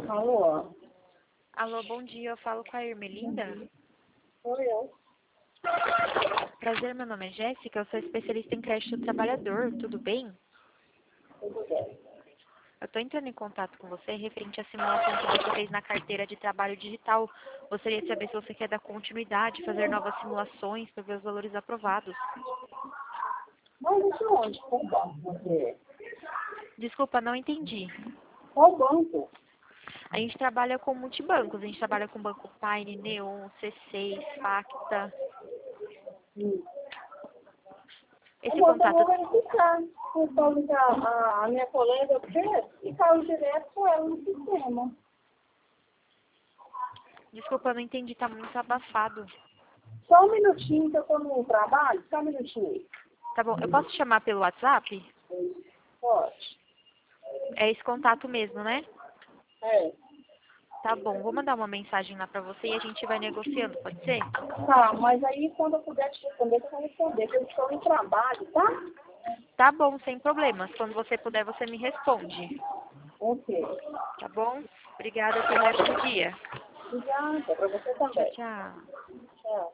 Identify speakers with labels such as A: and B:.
A: Alô?
B: Alô, bom dia. Eu falo com a Irmelinda.
A: Sou eu.
B: Prazer, meu nome é Jéssica. Eu sou especialista em crédito do trabalhador. Tudo bem?
A: Tudo bem.
B: Eu estou entrando em contato com você referente à simulação que você fez na carteira de trabalho digital. Gostaria de saber se você quer dar continuidade, fazer novas simulações para ver os valores aprovados.
A: Mas de onde? Qual banco você é?
B: Desculpa, não entendi.
A: Qual banco?
B: A gente trabalha com multibancos. A gente trabalha com Banco Paine, Neon, C6, Facta. Esse
A: Eu vou
B: contato...
A: verificar. Então, a minha colega fez e caiu direto com ela no sistema.
B: Desculpa, não entendi. Está muito abafado.
A: Só um minutinho que eu estou no trabalho. Só um minutinho.
B: Tá bom. Eu posso te chamar pelo WhatsApp?
A: Pode.
B: É esse contato mesmo, né?
A: É.
B: Tá bom, vou mandar uma mensagem lá pra você e a gente vai negociando, pode ser?
A: Tá, mas aí quando eu puder te responder, eu vou responder, porque eu estou no trabalho, tá?
B: Tá bom, sem problemas. Quando você puder, você me responde.
A: Ok.
B: Tá bom? Obrigada, até o resto do dia.
A: Obrigada, para você
B: Tchau,
A: também.
B: tchau.
A: Tchau.